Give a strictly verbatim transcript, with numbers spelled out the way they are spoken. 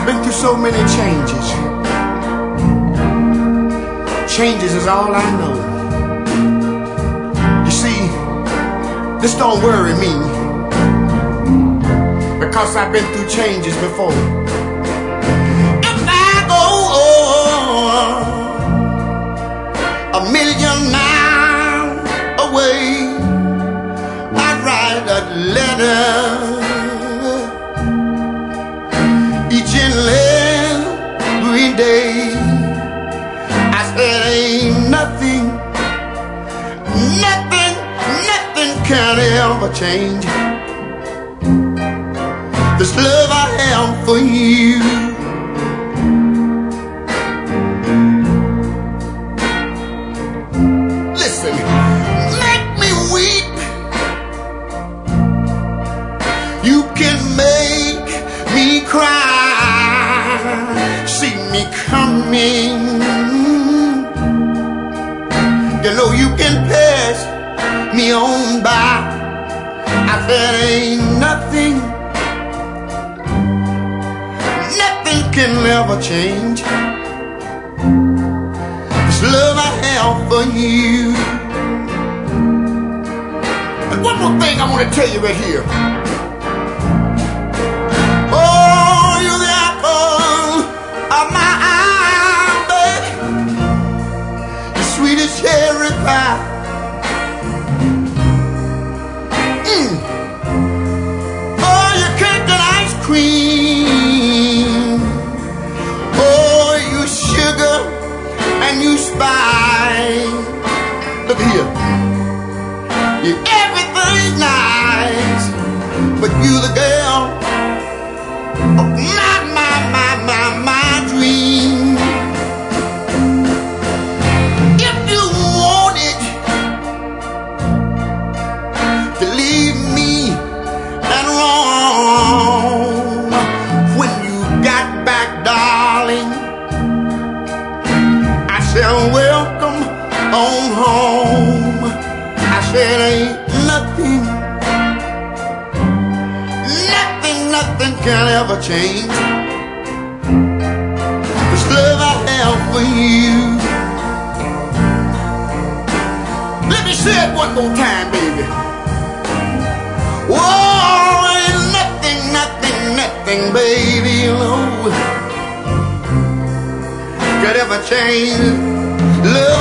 been through so many changes. Changes is all I know. You see, this don't worry me, because I've been through changes before. If I go a million miles away, I'd write a letter each and every day. I said ain't nothing, nothing, nothing can ever change this love I have for you. Listen, make me weep. You can make me cry. See me coming. You know you can pass me on by. I said ain't nothing, nothing can ever change this love I have for you. And one more thing I want to tell you right here. Oh, you're the apple of my eye, baby. The sweetest cherry pie. Mm. Oh, your cake and ice cream. Oh, you sugar and you spice. Look here. You everything nice, but you the girl of my, my, my, my, my dream. If you wanted to leave me and wrong, when you got back, darling, I said welcome on home. I said ain't nothing, nothing, nothing can ever change this love I have for you. Let me say it one more time, baby. Whoa, ain't nothing, nothing, nothing, baby, no, could ever change love